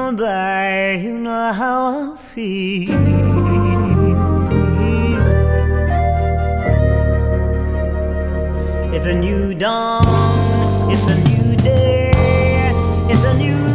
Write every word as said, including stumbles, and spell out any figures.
gone by, you know how I feel. It's a new dawn, it's a new day, it's a new